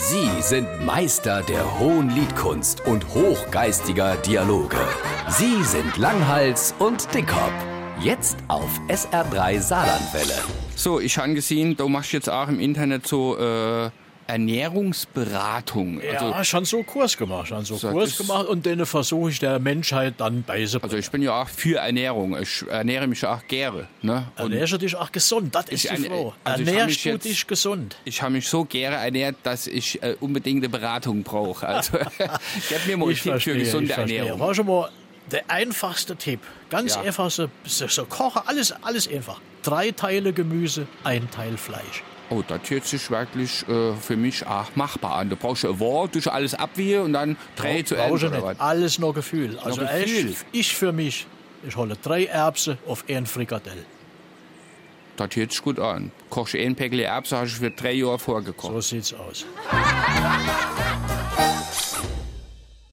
Sie sind Meister der hohen Liedkunst und hochgeistiger Dialoge. Sie sind Langhals und Dickhop. Jetzt auf SR3 Saarlandwelle. So, ich habe gesehen, du machst jetzt auch im Internet so Ernährungsberatung. Ja, schon so Kurs gemacht, und den versuche ich der Menschheit dann beizubringen. Also ich bin ja auch für Ernährung. Ich ernähre mich auch gerne. Ne? Ernährst du dich auch gesund? Das ist die Frage. Ernährst du dich gesund? Ich habe mich so gerne ernährt, dass ich unbedingt eine Beratung brauche. Also gib mir mal einen Tipp für gesunde Ernährung. War schon mal der einfachste Tipp. Ganz einfach, so kochen, alles einfach. 3 Teile Gemüse, 1 Teil Fleisch. Oh, das hört sich wirklich für mich auch machbar an. Du brauchst ein Wort, du alles abwiegen und dann 3 zu Ende. Oder was? Alles noch Gefühl. Also Gefühl. Ich für mich, ich hole 3 Erbsen auf 1 Frikadell. Das hört sich gut an. Kochst du 1 Päckchen Erbsen, hast du für 3 Jahre vorgekocht. So sieht's aus.